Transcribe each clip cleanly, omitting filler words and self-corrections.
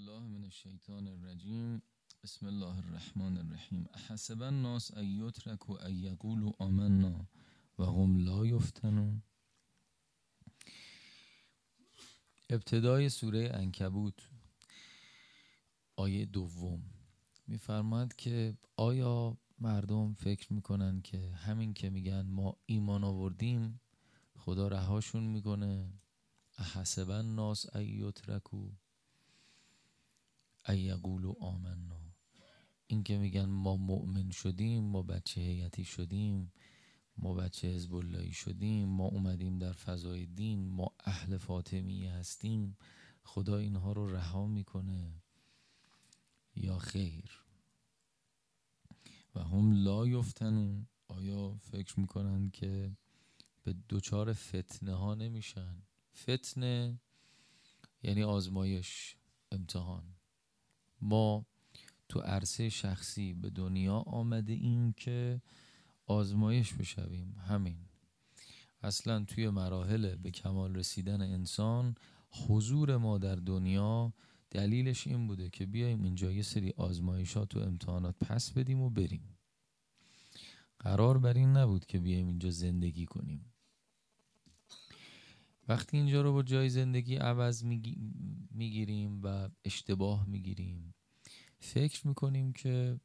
بالله من الشیطان الرجیم. بسم الله الرحمن الرحیم. احسب الناس ان یترکوا ان یقولوا آمنا و هم لا یفتنون. ابتدای سوره عنکبوت آیه دوم میفرماد که آیا مردم فکر میکنن که همین که میگن ما ایمان آوردیم خدا رهاشون میکنه؟ احسب الناس ان یترکوا ان یقولوا آمنا، این که میگن ما مؤمن شدیم، ما بچه هیئتی شدیم، ما بچه حزب اللهی شدیم، ما اومدیم در فضای دین، ما اهل فاطمیه هستیم، خدا اینها رو رها میکنه یا خیر؟ و هم لا یفتنون، آیا فکر میکنن که به دوچار فتنه ها نمیشن؟ فتنه یعنی آزمایش، امتحان. ما تو عرصه شخصی به دنیا آمده ایم که آزمایش بشویم. همین اصلا توی مراحل به کمال رسیدن انسان حضور ما در دنیا دلیلش این بوده که بیایم اینجا یه سری آزمایشات و امتحانات پس بدیم و بریم. قرار بر این نبود که بیایم اینجا زندگی کنیم. وقتی اینجا رو با جای زندگی عوض میگیریم و اشتباه میگیریم، فکر میکنیم که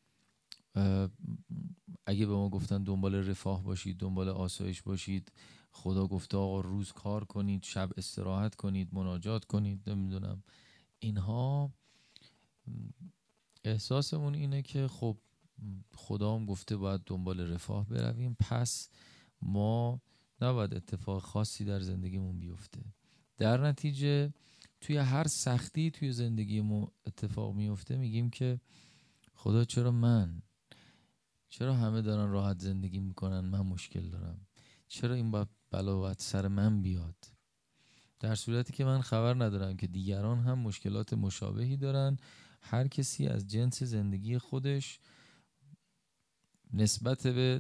اگه به ما گفتن دنبال رفاه باشید، دنبال آسایش باشید، خدا گفته آقا روز کار کنید، شب استراحت کنید، مناجات کنید، نمیدونم اینها، احساسمون اینه که خب خدا هم گفته باید دنبال رفاه برویم، پس ما نباید اتفاق خاصی در زندگیمون بیفته. در نتیجه توی هر سختی توی زندگیمون اتفاق میفته میگیم که خدا چرا همه دارن راحت زندگی میکنن، من مشکل دارم؟ چرا این بلا باید سر من بیاد؟ در صورتی که من خبر ندارم که دیگران هم مشکلات مشابهی دارن. هر کسی از جنس زندگی خودش نسبت به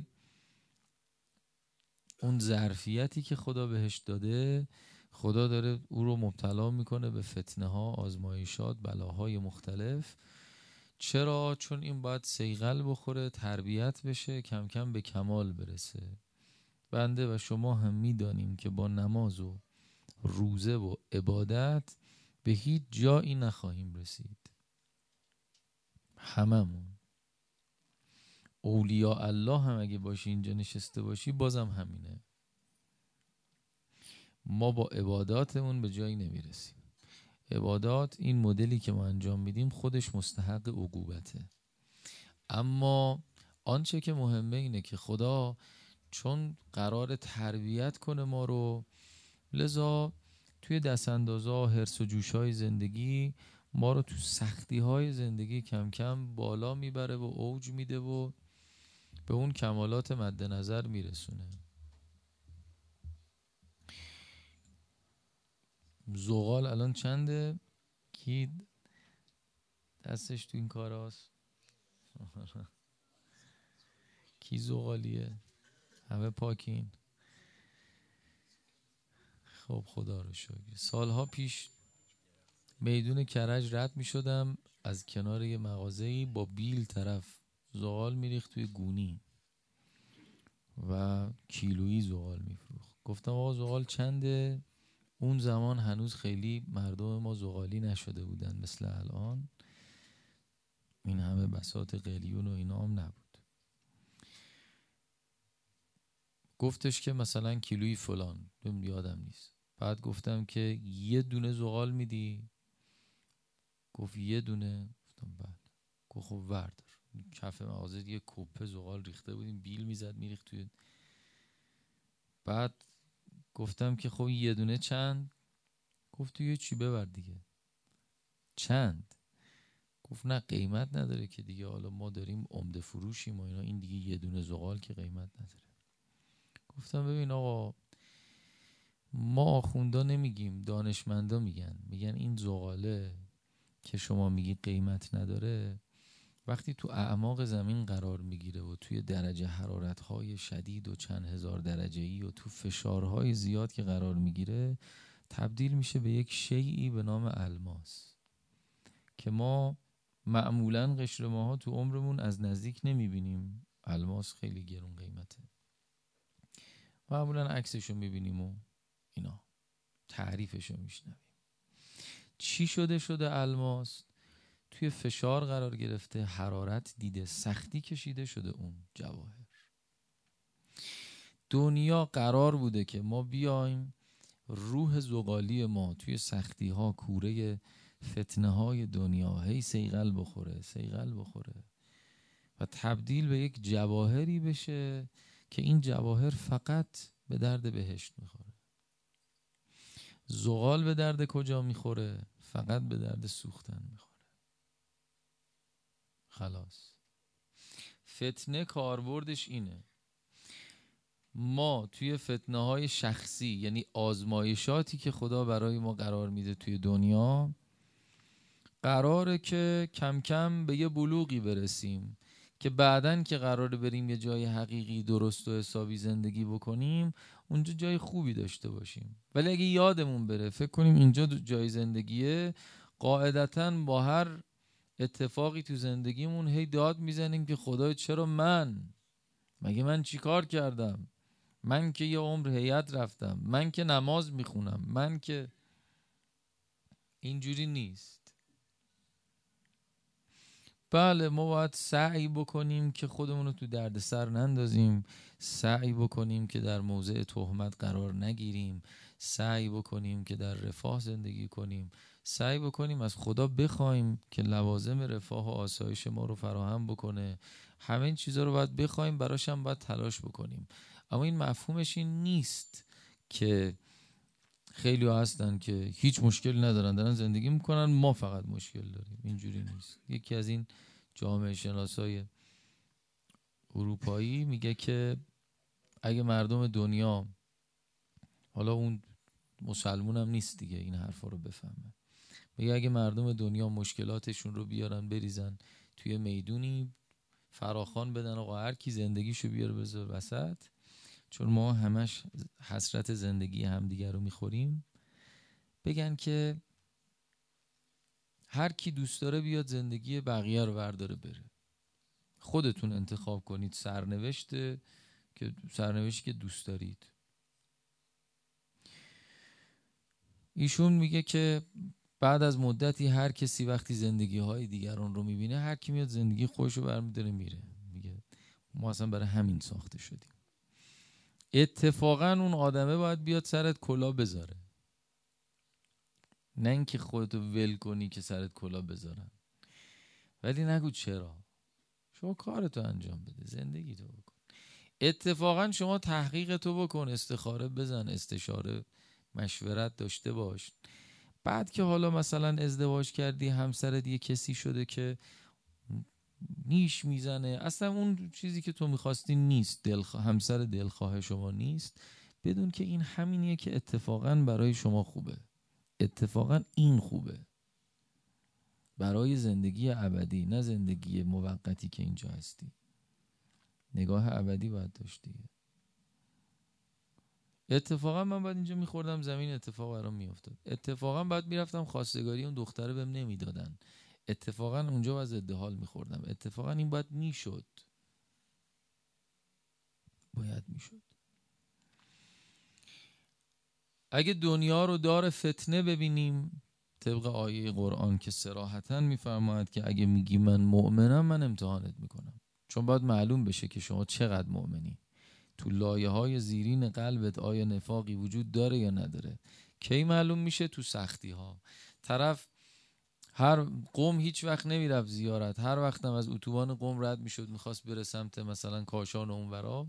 اون ظرفیتی که خدا بهش داده، خدا داره او رو مبتلا میکنه به فتنه ها، آزمایشات، بلاهای مختلف. چرا؟ چون این باید صیقل بخوره، تربیت بشه، کم کم به کمال برسه. بنده و شما هم میدانیم که با نماز و روزه و عبادت به هیچ جایی نخواهیم رسید. هممون اولیاء الله هم اگه باشی اینجا نشسته باشی بازم همینه. ما با عباداتمون به جایی نمیرسیم. عبادات، این مدلی که ما انجام میدیم خودش مستحق عقوبته. اما آنچه که مهمه اینه که خدا چون قرار تربیت کنه ما رو، لذا توی دستاندازها، حرص و جوش‌های زندگی ما رو تو سختی‌های زندگی کم کم بالا میبره و اوج میده و به اون کمالات مد نظر میرسونه. زغال الان چنده؟ کی دستش تو این کار هست؟ کی زغالیه؟ همه پاکین؟ خب خدا رو شکر. سالها پیش میدون کرج رد می شدم، از کنار یه مغازه‌ای با بیل طرف زغال میریخت توی گونی و کیلویی زغال میفروخت. گفتم آقا زغال چنده؟ اون زمان هنوز خیلی مردم ما زغالی نشده بودن مثل الان، این همه بساط قلیون و اینا هم نبود. گفتش که مثلا کیلویی فلان، یادم نیست. بعد گفتم که یه دونه زغال میدی؟ گفت یه دونه. گفتم بله. گفت خب وردار. کف مغازه یه کوپه زغال ریخته بودیم، بیل میزد میریخت توی. بعد گفتم که خب یه دونه چند؟ گفت تو یه چی ببر دیگه. چند؟ گفت نه قیمت نداره که دیگه، حالا ما داریم عمده فروشیم و اینا، این دیگه یه دونه زغال که قیمت نداره. گفتم ببین آقا، ما آخوندا نمیگیم، دانشمندا میگن این زغاله که شما میگی قیمت نداره، وقتی تو اعماق زمین قرار میگیره و توی درجه حرارت‌های شدید و چند هزار درجه‌ای و تو فشارهای زیاد که قرار میگیره، تبدیل میشه به یک شیئی به نام الماس. که ما معمولاً قشر ماها تو عمرمون از نزدیک نمیبینیم. الماس خیلی گرون قیمته، معمولاً عکسشو میبینیم و اینا تعریفشو میشنویم. چی شده الماس توی فشار قرار گرفته، حرارت دیده، سختی کشیده شده اون جواهر. دنیا قرار بوده که ما بیایم روح زغالی ما توی سختی ها، کوره فتنه های دنیا هی سیغل بخوره و تبدیل به یک جواهری بشه که این جواهر فقط به درد بهشت میخوره. زغال به درد کجا میخوره؟ فقط به درد سوختن میخوره. خلاص. فتنه کاربردش اینه، ما توی فتنه های شخصی، یعنی آزمایشاتی که خدا برای ما قرار میده توی دنیا، قراره که کم کم به یه بلوغی برسیم که بعدن که قراره بریم یه جای حقیقی درست و حسابی زندگی بکنیم، اونجا جای خوبی داشته باشیم. ولی اگه یادمون بره فکر کنیم اینجا جای زندگیه، قاعدتاً با هر اتفاقی تو زندگیمون هی داد میزنیم که خدای چرا مگه من چی کار کردم؟ من که یه عمر هیئت رفتم، من که نماز میخونم، من که. اینجوری نیست. بله ما باید سعی بکنیم که خودمون رو تو دردسر نندازیم، سعی بکنیم که در موضع تهمت قرار نگیریم، سعی بکنیم که در رفاه زندگی کنیم، سعی بکنیم از خدا بخوایم که لوازم رفاه و آسایش ما رو فراهم بکنه. همه این چیزا رو باید بخوایم، براش هم باید تلاش بکنیم. اما این مفهومش این نیست که خیلی ها هستن که هیچ مشکلی ندارن، دارن زندگی میکنن، ما فقط مشکل داریم. اینجوری نیست. یکی از این جامعه شناسای اروپایی میگه که اگه مردم دنیا، حالا اون مسلمون هم نیست دیگه این حرفا رو بفهمه، میگه اگه مردم دنیا مشکلاتشون رو بیارن بریزن توی میدونی فراخوان بدن، آقا هر کی زندگیشو بیاره بذار وسط، چون ما همش حسرت زندگی همدیگر رو میخوریم، بگن که هر کی دوست داره بیاد زندگی بقیه رو برداره بره، خودتون انتخاب کنید سرنوشتی که دوست دارید. ایشون میگه که بعد از مدتی هر کسی وقتی زندگی های دیگران رو میبینه، هر کی میاد زندگی خودش رو برمیداره میره. میگه ما اصلا برای همین ساخته شدیم. اتفاقا اون آدمه باید بیاد سرت کلا بذاره، نه اینکه خودتو ول کنی که سرت کلا بذارن. ولی نگو چرا، شما کارتو انجام بده، زندگی تو بکن. اتفاقا شما تحقیق تو بکن، استخاره بزن، استشاره مشورت داشته باش. بعد که حالا مثلا ازدواج کردی، همسرت یه کسی شده که نیش میزنه، اصلا اون چیزی که تو میخواستی نیست، همسر دلخواه شما نیست، بدون که این همینیه که اتفاقا برای شما خوبه. اتفاقا این خوبه برای زندگی ابدی، نه زندگی موقتی که اینجا هستی. نگاه ابدی باید داشتی. اتفاقا من بعد اینجا میخوردم زمین، اتفاق برام میافتاد. اتفاقا بعد میرفتم خواستگاری اون دختره بهم نمیدادن، اتفاقا اونجا از ادحال میخوردم. اتفاقا این باید میشد. اگه دنیا رو دار فتنه ببینیم، طبق آیه قرآن که صراحتاً میفرماید که اگه میگی من مؤمنم، من امتحانت میکنم. چون باید معلوم بشه که شما چقدر مؤمنی. تو لایه های زیرین قلبت آیا نفاقی وجود داره یا نداره؟ کی معلوم میشه؟ تو سختی ها. طرف هر قم هیچ وقت نمیرفت زیارت، هر وقتم از اتوبان قم رد میشد میخواست بره سمت مثلا کاشان و اونورا،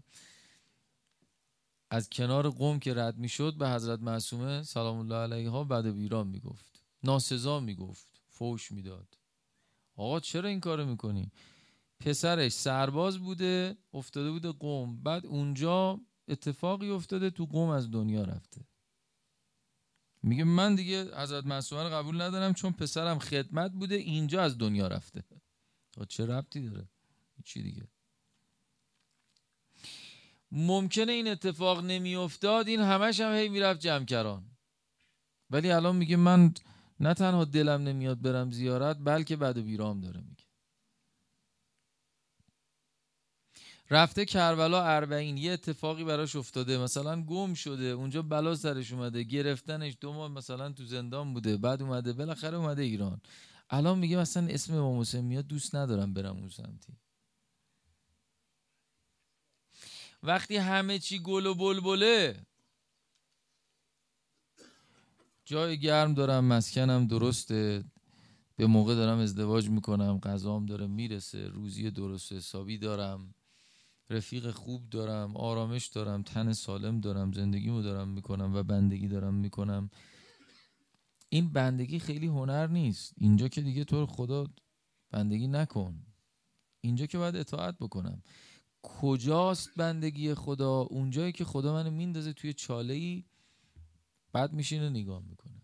از کنار قم که رد میشد به حضرت معصومه سلام الله علیها بد و بیران میگفت، ناسزا میگفت، فوش میداد. آقا چرا این کارو میکنی؟ پسرش سرباز بوده، افتاده بوده قم، بعد اونجا اتفاقی افتاده تو قم از دنیا رفته. میگه من دیگه حضرت معصومه رو قبول ندارم چون پسرم خدمت بوده اینجا از دنیا رفته. چه ربطی داره؟ چی دیگه؟ ممکنه این اتفاق نمی افتاد، این همش هم هی میرفت جمکران. ولی الان میگه من نه تنها دلم نمیاد برم زیارت، بلکه بد و بیرام داره میگه. رفته کربلا 40، یه اتفاقی براش افتاده، مثلا گم شده اونجا، بلا سرش اومده، گرفتنش، 2 ماه مثلا تو زندان بوده، بعد اومده بالاخره اومده ایران. الان میگه مثلا اسم امام حسین میاد دوست ندارم برم اون سمتی. وقتی همه چی گل و بلبله، جای گرم دارم، مسکنم درسته، به موقع دارم ازدواج میکنم، غذام داره میرسه، روزی درست حسابی دارم، رفیق خوب دارم، آرامش دارم، تن سالم دارم، زندگیمو دارم میکنم و بندگی دارم میکنم. این بندگی خیلی هنر نیست. اینجا که دیگه تو رو خدا بندگی نکن، اینجا که باید اطاعت بکنم. کجاست بندگی خدا؟ اونجایی که خدا منو میندازه توی چاله‌ای، بعد میشینه نگاه میکنه.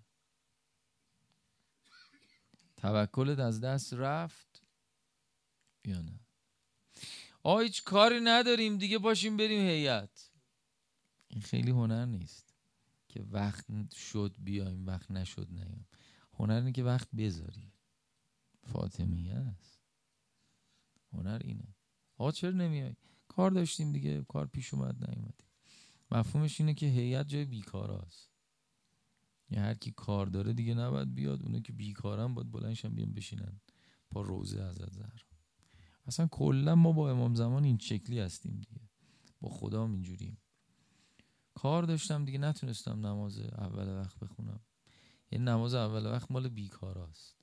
توکلت از دست رفت یا نه؟ هیچ کاری نداریم دیگه، باشیم بریم هیئت. این خیلی هنر نیست که وقت شد بیایم، وقت نشد نیایم. هنر اینه که وقت بذاری. فاطمیه است. هنر اینه. چرا نمیای؟ کار داشتیم دیگه، کار پیش اومد نیومدیم. مفهومش اینه که هیئت جای بیکاراست. یه هر کی کار داره دیگه نباید بیاد، اونه که بیکارن باید بلندشن بیان بشینن پا روزه حضرت زهرا. اصلا کلا ما با امام زمان این شکلی هستیم دیگه، با خدا هم اینجوریم. کار داشتم دیگه، نتونستم نماز اول وقت بخونم. یه نماز اول وقت مال بیکاراست.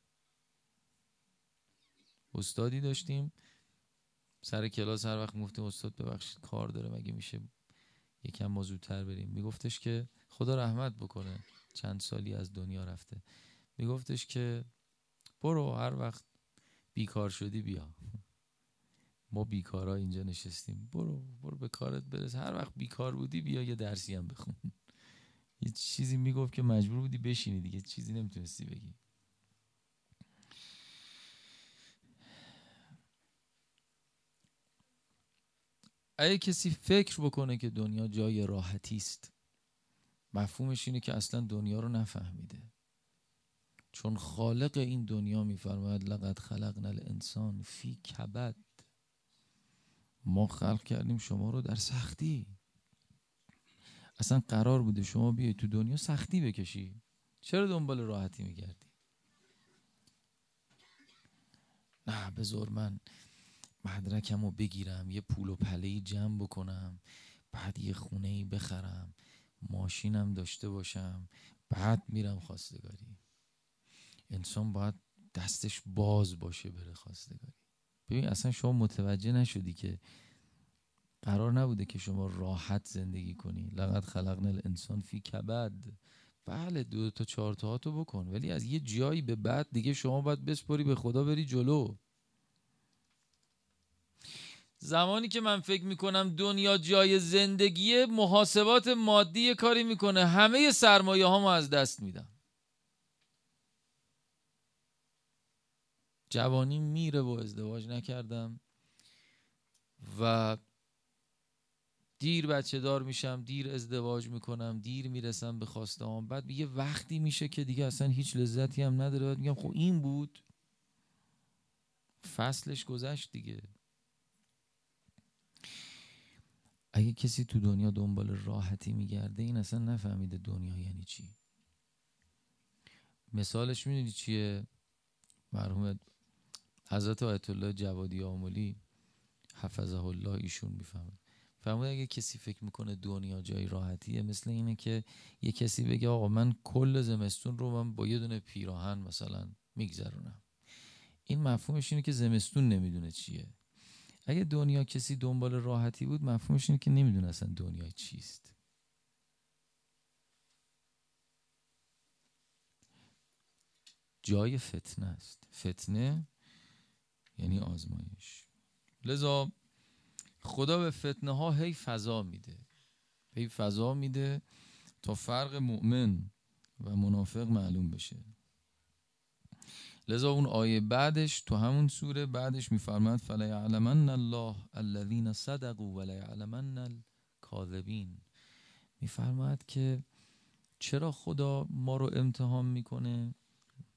استادی داشتیم سر کلاس، هر وقت گفتیم استاد ببخشید کار داره، مگه میشه یکم ما زودتر بریم؟ میگفتش که خدا رحمت بکنه، چند سالی از دنیا رفته. میگفتش که برو هر وقت بیکار شدی بیا، ما بیکارا اینجا نشستیم، برو به کارت برس، هر وقت بیکار بودی بیا یه درسی هم بخون. یه چیزی میگفت که مجبور بودی بشینی دیگه، چیزی نمیتونستی بگی. اگه کسی فکر بکنه که دنیا جای راحتی است، مفهومش اینه که اصلا دنیا رو نفهمیده. چون خالق این دنیا میفرماید لقد خلقنا الانسان فی کبد، ما خلق کردیم شما رو در سختی. اصلا قرار بوده شما بیای تو دنیا سختی بکشی، چرا دنبال راحتی میگردی؟ نه بذار من مدرکم رو بگیرم، یه پول و پله‌ای جمع بکنم، بعد یه خونه‌ای بخرم، ماشینم داشته باشم، بعد میرم خواستگاری. انسان باید دستش باز باشه بره خواستگاری. ببین اصلا شما متوجه نشدی که قرار نبوده که شما راحت زندگی کنی. لقد خلقنا الانسان فی کبد. بله 2 تا 4 تاهاتو بکن، ولی از یه جایی به بعد دیگه شما باید بسپری به خدا، بری جلو. زمانی که من فکر میکنم دنیا جای زندگیه، محاسبات مادی کاری میکنه، همه سرمایه هامو از دست میدم. جوانی میره و ازدواج نکردم و دیر بچه دار میشم، دیر ازدواج میکنم، دیر میرسم به خواسته هام. بعد یه وقتی میشه که دیگه اصلا هیچ لذتی هم نداره، بعد میگم خب این بود، فصلش گذشت دیگه. اگه کسی تو دنیا دنبال راحتی میگرده، این اصلا نفهمیده دنیا یعنی چی. مثالش میدونی چیه؟ مرحوم حضرت آیت الله جوادی آملی حفظه الله، ایشون میفهمه. فرمود اگه کسی فکر میکنه دنیا جای راحتیه، مثل اینه که یه کسی بگه آقا من کل زمستون رو من با یه دونه پیراهن مثلا میگذرونم. این مفهومش اینه که زمستون نمیدونه چیه. اگه دنیا کسی دنبال راحتی بود، مفهومش اینه که نمیدونه اصلا دنیا چیست. جای فتنه است. فتنه یعنی آزمایش. لذا خدا به فتنه ها هی فضا میده، هی فضا میده تا فرق مؤمن و منافق معلوم بشه. لذا اون آیه بعدش تو همون سوره بعدش میفرماد فلیعلمن الله الذین صدقوا ولیعلمن الکاذبین. میفرماد که چرا خدا ما رو امتحان میکنه؟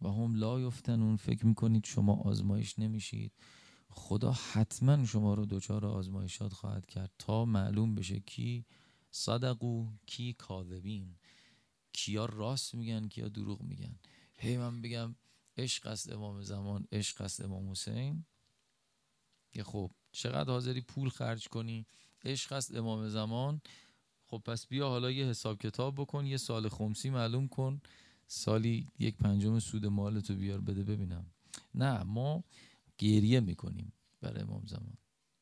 و هم لا یفتنون. فکر میکنید شما آزمایش نمیشید؟ خدا حتما شما رو دچار آزمایشات خواهد کرد تا معلوم بشه کی صدقو کی کاذبین، کیا راست میگن کیا دروغ میگن. هی من بگم عشق است امام زمان، عشق است امام حسین، یه خب چقدر حاضری پول خرج کنی؟ عشق است امام زمان. خب پس بیا حالا یه حساب کتاب بکن، یه سال خمسی معلوم کن، سالی 1/5 سود مالتو بیار بده ببینم. نه، ما گریه میکنیم برای امام زمان.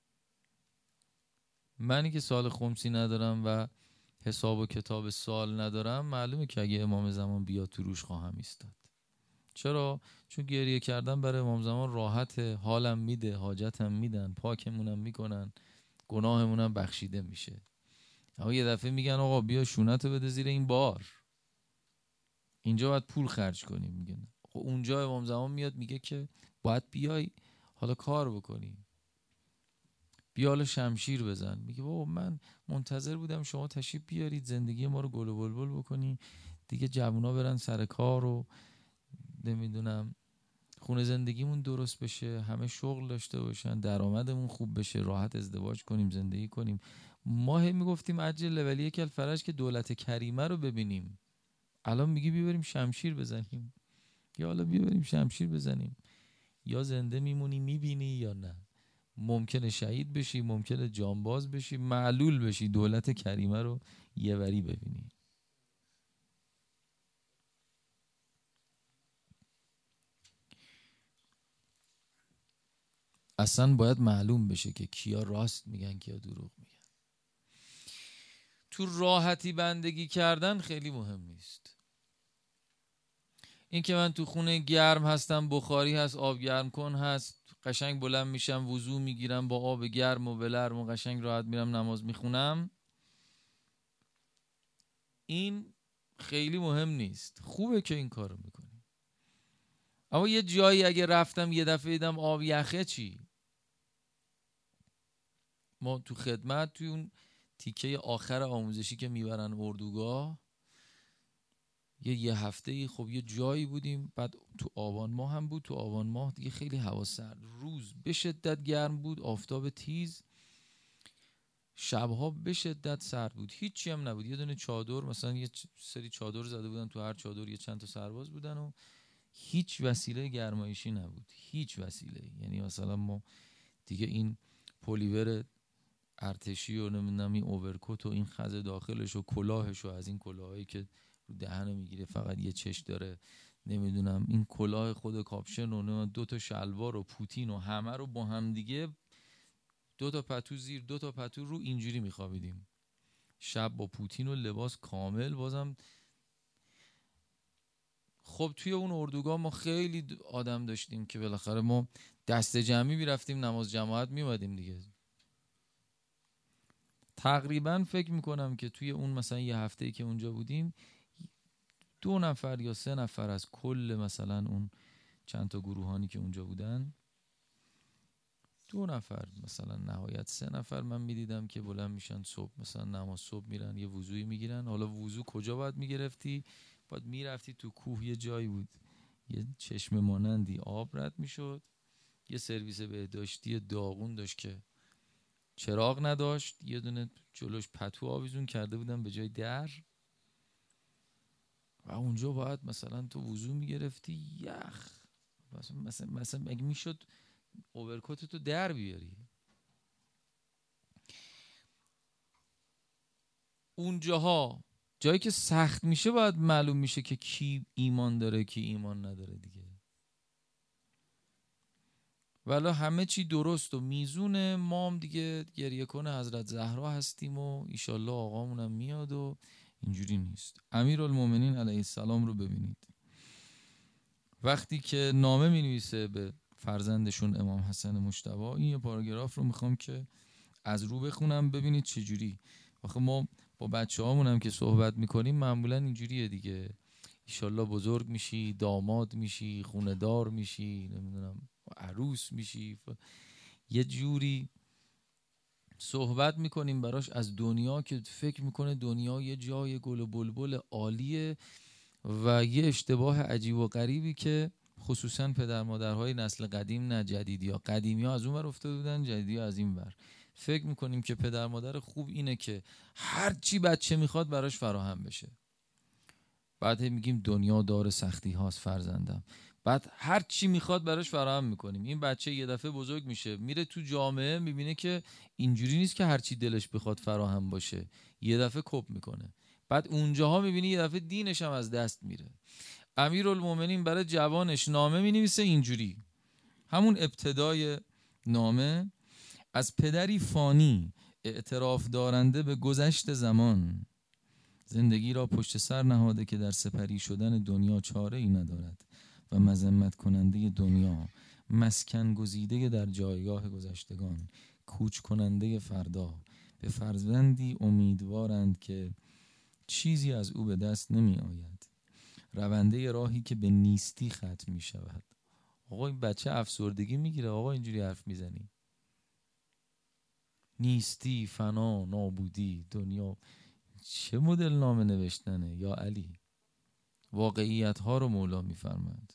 منی که سال خمسی ندارم و حساب و کتاب سال ندارم، معلومه که اگه امام زمان بیاد تو روش خواهم ایستاد. چرا؟ چون گریه کردن برای امام زمان راحته، حالم میده، حاجتم میدن، پاکمونم میکنن، گناهمونم بخشیده میشه. اما یه دفعه میگن آقا بیا شونتو بده زیر این بار، اینجا باید پول خرج کنی. میگن خب اونجا امام زمان میاد میگه که باید بیای حالا کار بکنی، بیا حالا شمشیر بزن. میگه بابا من منتظر بودم شما تشریف بیارید زندگی ما رو گل و بلبل بکنی دیگه، جوونا برن سر کار و نمیدونم خونه زندگیمون درست بشه، همه شغل داشته باشن، درآمدمون خوب بشه، راحت ازدواج کنیم، زندگی کنیم. ما هم میگفتیم عجل ولی یک الفرج که دولت کریمه رو ببینیم. الان میگی بیبریم شمشیر بزنیم. یا حالا بیبریم شمشیر بزنیم، یا زنده میمونی میبینی یا نه. ممکنه شهید بشی، ممکنه جانباز بشی، معلول بشی، دولت کریمه رو یه وری ببینی. اصلا باید معلوم بشه که کیا راست میگن کیا دروغ میگن. تو راحتی بندگی کردن خیلی مهم نیست. این که من تو خونه گرم هستم، بخاری هست، آب گرم کن هست، قشنگ بلند میشم وضو میگیرم با آب گرم و ولرم و قشنگ راحت میرم نماز میخونم، این خیلی مهم نیست. خوبه که این کارو میکنی. اما یه جایی اگه رفتم یه دفعه دیدم آب یخه چی؟ ما تو خدمت توی اون تیکه آخر آموزشی که میبرن اردوگاه، یه هفته خب یه جایی بودیم، بعد تو آبان ماه هم بود. تو آبان ماه دیگه خیلی هوا سرد، روز به شدت گرم بود، آفتاب تیز، شبها به شدت سرد بود، هیچی هم نبود، یه دونه چادر، مثلا یه سری چادر زده بودن، تو هر چادر یه چند تا سرباز بودن و هیچ وسیله گرمایشی نبود، هیچ وسیله. یعنی مثلا ما دیگه این پلیور ارتشی و نمیدونم این اوورکوت و این خز داخلش و کلاهش و از این کلاهایی که رو دهنو میگیره فقط یه چش داره، نمیدونم این کلاه خود کاپشن و 2 تا شلوار و پوتین و همه رو با هم دیگه 2 تا پتو زیر 2 تا پتو رو اینجوری میخوابیدیم شب با پوتین و لباس کامل. بازم خب توی اون اردوگاه ما خیلی آدم داشتیم که بالاخره ما دست جمعی میرفتیم نماز جماعت میومدیم دیگه. تقریبا فکر میکنم که توی اون مثلا یه هفته‌ای که اونجا بودیم 2 نفر یا 3 نفر از کل مثلا اون چند تا گروهانی که اونجا بودن، 2 نفر مثلا نهایت 3 نفر من میدیدم که بلند میشن صبح مثلا نماز صبح میرن یه وضوئی میگیرن. حالا وضو کجا باید میگرفتی؟ باید میرفتی تو کوه، یه جایی بود یه چشمه مانندی آب رد میشد، یه سرویس بهداشتی داغون داشت که چراغ نداشت، یه دونه جلوش پتو آویزون کرده بودن به جای در و اونجا باید مثلا تو وضو میگرفتی یخ، مثلا اگه میشد اوورکوتتو در بیاری. اونجاها جایی که سخت میشه باید معلوم میشه که کی ایمان داره کی ایمان نداره دیگه. ولی همه چی درست و میزونه، ما هم دیگه گریه کنه حضرت زهرا هستیم و ایشالله آقامونم میاد و اینجوری نیست. امیرالمومنین علیه السلام رو ببینید وقتی که نامه می نویسه به فرزندشون امام حسن مجتبی، این یه پاراگراف رو میخوام که از رو بخونم ببینید چجوری. آخه ما با بچه هامون هم که صحبت میکنیم معمولا اینجوریه دیگه، ایشالله بزرگ میشی، داماد میشی، خونه دار میشی، نمیدونم عروس میشی، یه جوری صحبت میکنیم براش از دنیا که فکر میکنه دنیا یه جای گل و بلبل عالیه و یه اشتباه عجیب و غریبی که خصوصا پدر مادرهای نسل قدیم، نه جدیدی ها، قدیمی ها از اون ور افتاده بودن، جدیدی ها از این ور. فکر میکنیم که پدر مادر خوب اینه که هر چی بچه میخواد براش فراهم بشه. بعد میگیم دنیا دار سختی هاست فرزندم، بعد هر چی میخواد براش فراهم میکنیم. این بچه یه دفعه بزرگ میشه، میره تو جامعه، میبینه که اینجوری نیست که هر چی دلش بخواد فراهم باشه. یه دفعه کپ میکنه. بعد اونجاها میبینی یه دفعه دینش هم از دست میره. امیرالمومنین برای جوانش نامه مینویسه اینجوری، همون ابتدای نامه: از پدری فانی اعتراف دارنده به گذشت زمان، زندگی را پشت سر نهاده که در سپری شدن دنیا چاره ای ندارد و مذمت کننده دنیا، مسکن گزیده در جایگاه گذشتگان، کوچ کننده فردا، به فرزندی امیدوارند که چیزی از او به دست نمی آید، رونده راهی که به نیستی ختم می شود. آقا این بچه افسردگی میگیره آقا اینجوری حرف میزنی. نیستی، فنا، نابودی، دنیا. چه مدل نامه نوشتنه یا علی؟ واقعیت ها رو مولا میفرماید.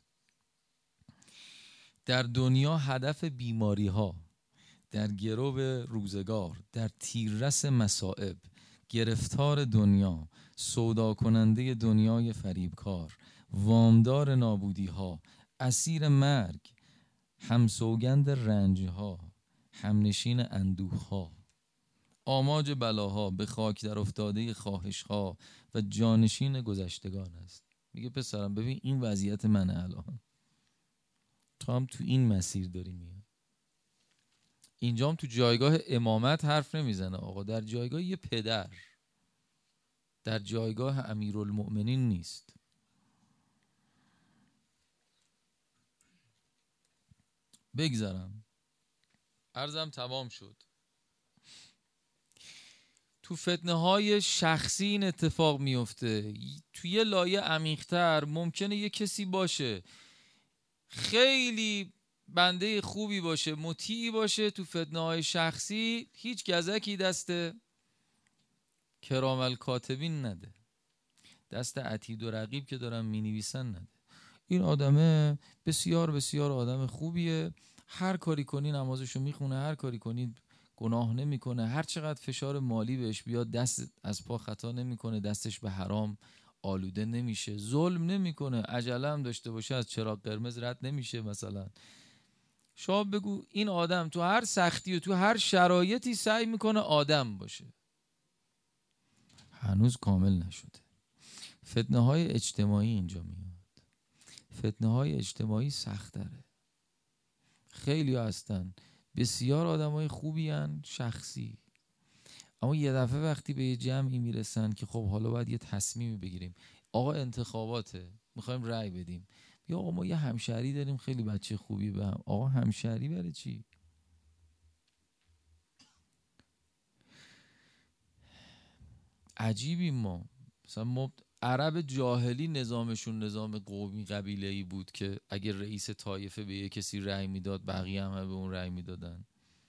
در دنیا هدف بیماری ها، در گرو روزگار، در تیررس مصائب، گرفتار دنیا، سودا کننده دنیای فریبکار، وامدار نابودی ها، اسیر مرگ، همسوگند رنج ها، همنشین اندوه ها، آماج بلاها، به خاک در افتاده خواهش ها و جانشین گذشتگان است. میگه پسرم ببین این وضعیت منه الان، تو هم تو این مسیر داری میای. اینجا هم تو جایگاه امامت حرف نمیزنه آقا، در جایگاه یه پدر، در جایگاه امیرالمؤمنین نیست. بگذارم عرضم تمام شد. تو فتنه های شخصی این اتفاق میفته. تو یه لایه عمیق‌تر ممکنه یه کسی باشه خیلی بنده خوبی باشه، مطیعی باشه، تو فتنه های شخصی هیچ گزکی دست کرام الکاتبین نده، دست عتید و رقیب که دارن می نویسن نده. این آدمه بسیار بسیار آدم خوبیه، هر کاری کنی نمازشو میخونه، هر کاری کنی گناه نمیکنه، هر چقدر فشار مالی بهش بیاد دست از پا خطا نمیکنه، دستش به حرام آلوده نمیشه، ظلم نمیکنه، عجله هم داشته باشه از چراغ قرمز رد نمیشه. مثلا شما بگو این آدم تو هر سختی و تو هر شرایطی سعی میکنه آدم باشه. هنوز کامل نشده. فتنه های اجتماعی اینجا میاد. فتنه های اجتماعی سخت داره. خیلی هستن بسیار آدم های خوبی هن شخصی، اما یه دفعه وقتی به یه جمعی میرسن که خب حالا باید یه تصمیمی بگیریم، آقا انتخاباته میخوایم رأی بدیم، یا آقا ما یه همشهری داریم خیلی بچه خوبی به هم. آقا همشهری برای چی؟ عجیبیم ما. مثلا ما عرب جاهلی نظامشون نظام قومی قبیله‌ای بود که اگر رئیس طایفه به یه کسی رأی میداد بقیه هم به اون رأی میدادن.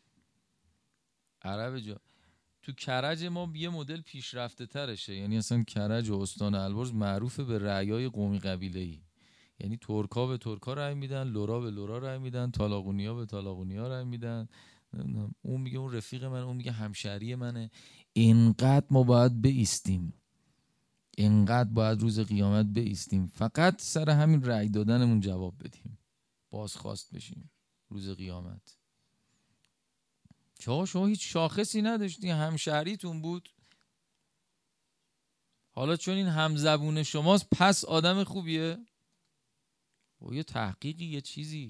تو کرج ما یه مدل پیشرفته ترشه، یعنی اصلا کرج و استان البرز معروفه به رأیای قومی قبیله‌ای، یعنی ترکا به ترکا رأی میدن، لورا به لورا رأی میدن، تالاقونیا به تالاقونیا رأی میدن، اون میگه اون رفیق من، اون میگه همشهری منه. اینقدر ما باید بایستیم، اینقدر باید روز قیامت بایستیم فقط سر همین رأی دادنمون جواب بدیم، بازخواست بشیم روز قیامت. شما هیچ شاخصی نداشتی، همشهریتون بود، حالا چون این همزبون شماست پس آدم خوبیه؟ و یه تحقیقی یه چیزی.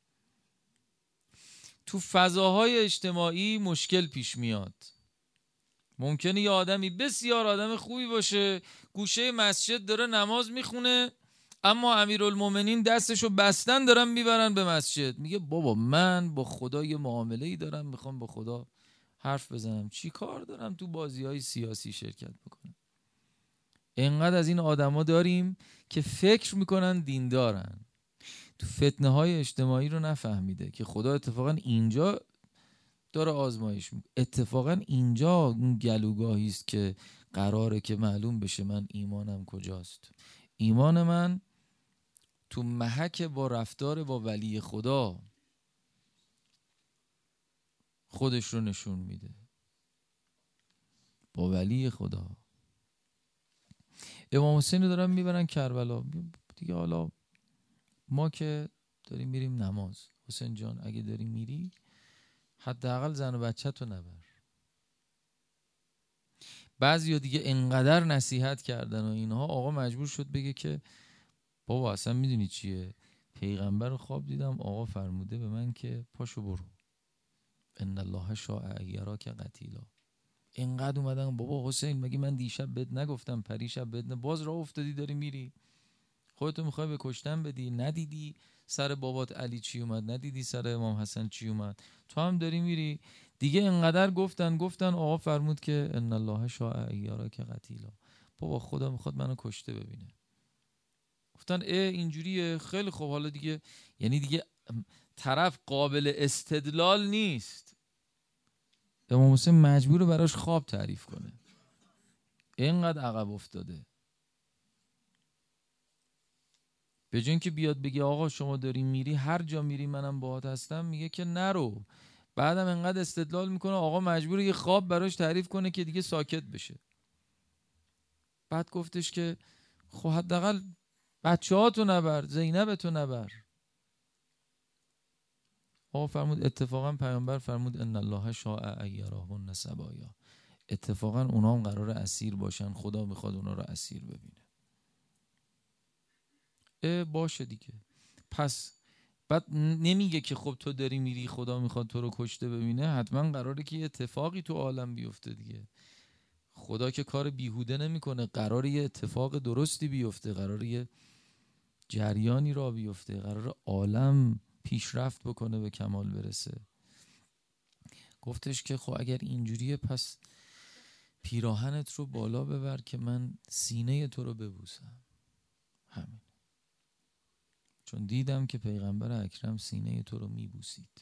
تو فضاهای اجتماعی مشکل پیش میاد. ممکنه یه آدمی بسیار آدم خوبی باشه، گوشه مسجد داره نماز میخونه، اما امیرالمومنین دستشو بستن دارن میبرن به مسجد، میگه بابا من با خدا یه معامله‌ای دارم، میخوام با خدا حرف بزنم، چی کار دارم تو بازی‌های سیاسی شرکت بکنم. اینقدر از این آدما داریم که فکر میکنن دیندارن، تو فتنه های اجتماعی رو نفهمیده که خدا اتفاقا اینجا داره آزمایش میکنه، اتفاقا اینجا اون گلوگاهی است که قراره که معلوم بشه من ایمانم کجاست. ایمان من تو محک با رفتار با ولی خدا خودش رو نشون میده. با ولی خدا. امام حسین رو دارن میبرن کربلا دیگه. حالا ما که داریم میریم نماز، حسین جان اگه داری میری حداقل زن و بچه تو نبر. بعضیا دیگه انقدر نصیحت کردن و اینها، آقا مجبور شد بگه که بابا اصلا میدونی چیه، پیغمبر رو خواب دیدم آقا فرموده به من که پاشو برو، ان الله شاء یراک قتیلا. اینقدر اومدن بابا حسین مگه من دیشب بهت نگفتم، پریشب بهت باز راه افتادی داری میری، خودتو میخوای به کشتن بدی، ندیدی سر بابات علی چی اومد، ندیدی سر امام حسن چی اومد، تو هم داری میری دیگه. اینقدر گفتن آقا فرمود که ان الله شاء یراک قتیلا. بابا خدا میخواد منو کشته ببینه. گفتن اینجوریه، خیلی خوب حالا دیگه، یعنی دیگه طرف قابل استدلال نیست. امام حسین مجبوره براش خواب تعریف کنه، اینقدر عقب افتاده. به جای اینکه بیاد بگه آقا شما داری میری، هر جا میری منم باهات هستم، میگه که نرو. بعدم انقدر استدلال میکنه آقا مجبوره یه خواب براش تعریف کنه که دیگه ساکت بشه. بعد گفتش که خب حداقل بچه‌هاتو نبر، زینبتو نبر. آقا فرمود اتفاقا پیامبر فرمود ان الله شاء ان یراهن سبایا. اتفاقا اونا هم قرار اسیر باشن، خدا میخواد اونا رو اسیر ببینه. باشه دیگه. پس بعد نمیگه که خب تو داری میری خدا میخواد تو رو کشته ببینه، حتما قراره که یه اتفاقی تو عالم بیفته دیگه. خدا که کار بیهوده نمیکنه، قراره یه اتفاق درستی بیفته، قراره یه جریانی را بیفته، قراره عالم پیشرفت بکنه، به کمال برسه. گفتش که خب اگر اینجوریه پس پیراهنت رو بالا ببر که من سینه تو رو ببوسم. همین. چون دیدم که پیغمبر اکرم سینه تو رو میبوسید.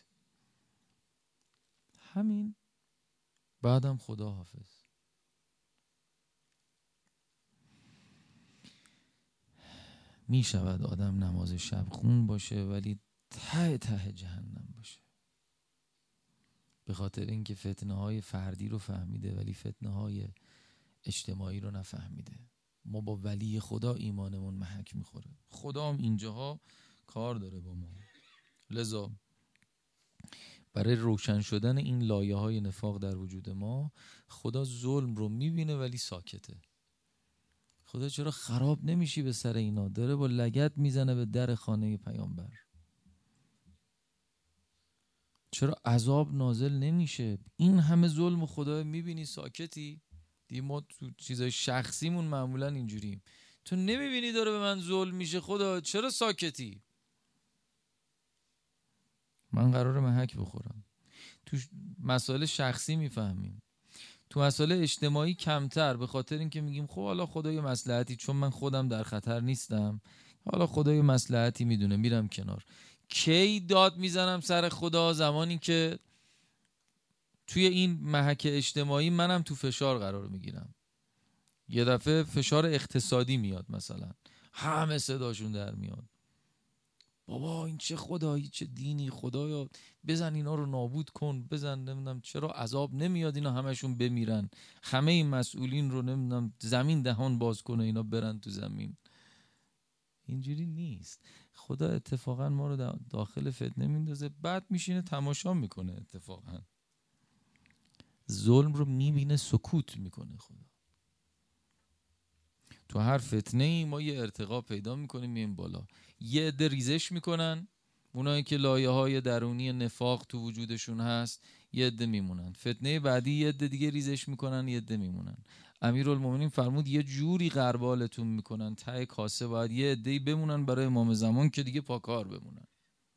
همین. بعدم خدا حافظ. میشود آدم نماز شب خون باشه ولی ته ته جهنم باشه، به خاطر اینکه فتنه های فردی رو فهمیده ولی فتنه های اجتماعی رو نفهمیده. ما با ولی خدا ایمانمون محک میخوره. خدا هم اینجاها کار داره با ما. لذا برای روشن شدن این لایه های نفاق در وجود ما، خدا ظلم رو میبینه ولی ساکته. خدا چرا خراب نمیشی به سر اینا؟ داره با لگد میزنه به در خانه پیامبر. چرا عذاب نازل نمیشه؟ این همه ظلم خدا میبینی ساکتی؟ دی ما تو چیزای شخصیمون معمولا اینجوریم. تو نمیبینی داره به من ظلم میشه، خدا چرا ساکتی؟ من قراره محک بخورم. تو مسائل شخصی میفهمیم، تو مسائل اجتماعی کمتر، به خاطر اینکه میگیم خب حالا خدای مصلحتی، چون من خودم در خطر نیستم، حالا خدای مصلحتی میدونه میرم کنار. کی داد میزنم سر خدا؟ زمانی که توی این محک اجتماعی منم تو فشار قرار میگیرم. یه دفعه فشار اقتصادی میاد، مثلا همه صداشون در میاد، بابا این چه خدایی چه دینی، خدایا بزن اینا رو نابود کن، بزن نمیدونم چرا عذاب نمیاد اینا همشون بمیرن، همه این مسئولین رو نمیدونم زمین دهان باز کنه اینا برن تو زمین. اینجوری نیست. خدا اتفاقا ما رو داخل فتنه میندازه، بعد میشینه تماشا میکنه. اتفاقا ظلم رو میبینه، سکوت میکنه. خدا تو هر فتنه ای ما یه ارتقا پیدا میکنیم، میایم بالا. یه عده ریزش میکنن، اونایی که لایه های درونی نفاق تو وجودشون هست، یه عده میمونن. فتنه بعدی یه عده دیگه ریزش میکنن، یه عده میمونن. امیرالمومنین فرمود یه جوری غربالتون میکنن ته کاسه باید یه عده‌ای بمونن برای امام زمان که دیگه پاکار بمونن.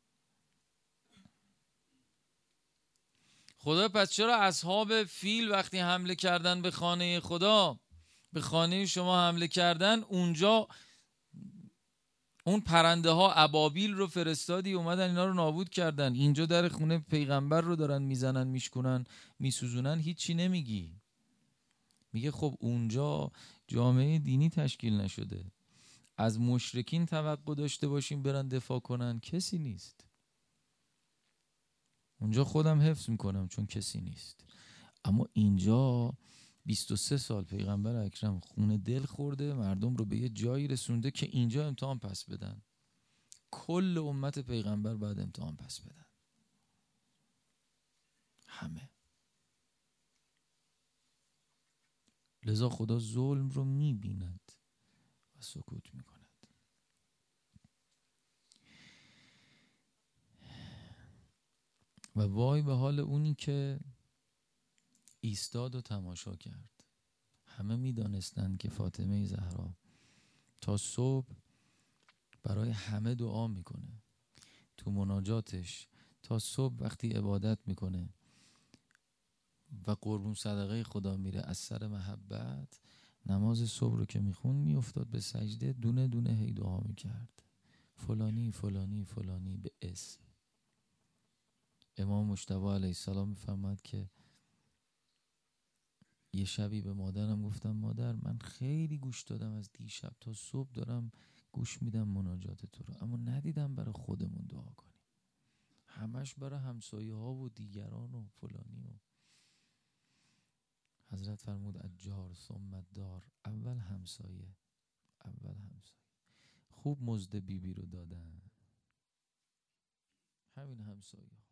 خدا پس چرا اصحاب فیل وقتی حمله کردن به خانه خدا، به خانه شما حمله کردن، اونجا اون پرنده ها ابابیل رو فرستادی اومدن اینا رو نابود کردن، اینجا در خونه پیغمبر رو دارن میزنن میشکنن میسوزونن، هیچی نمیگی. میگه خب اونجا جامعه دینی تشکیل نشده، از مشرکین توقع داشته باشیم برن دفاع کنن، کسی نیست. اونجا خودم حفظ میکنم چون کسی نیست. اما اینجا 23 سال پیغمبر اکرم خون دل خورده، مردم رو به یه جایی رسونده که اینجا امتحان پس بدن. کل امت پیغمبر بعد امتحان پس بدن، همه. لذا خدا ظلم رو میبیند و سکوت میکند. و وای به حال اونی که ایستاد و تماشا کرد. همه میدانستند که فاطمه زهرا تا صبح برای همه دعا میکنه، تو مناجاتش تا صبح وقتی عبادت میکنه و قربون صدقه خدا میره، از سر محبت نماز صبح رو که میخون میافتاد به سجده، دونه دونه هی دعا میکرد، فلانی فلانی فلانی به اسم. امام مجتبی علیه السلام میفرماد که یه شبی به مادرم گفتم مادر من خیلی گوش دادم از دیشب تا صبح دارم گوش میدم مناجات تو رو، اما ندیدم برای خودمون دعا کنیم، همش برای همسایه ها و دیگران و فلانی. و حضرت فرمود الجار ثم الدار، اول همسایه، اول همسایه. خوب مزد بیبی رو دادن، همین همسایه.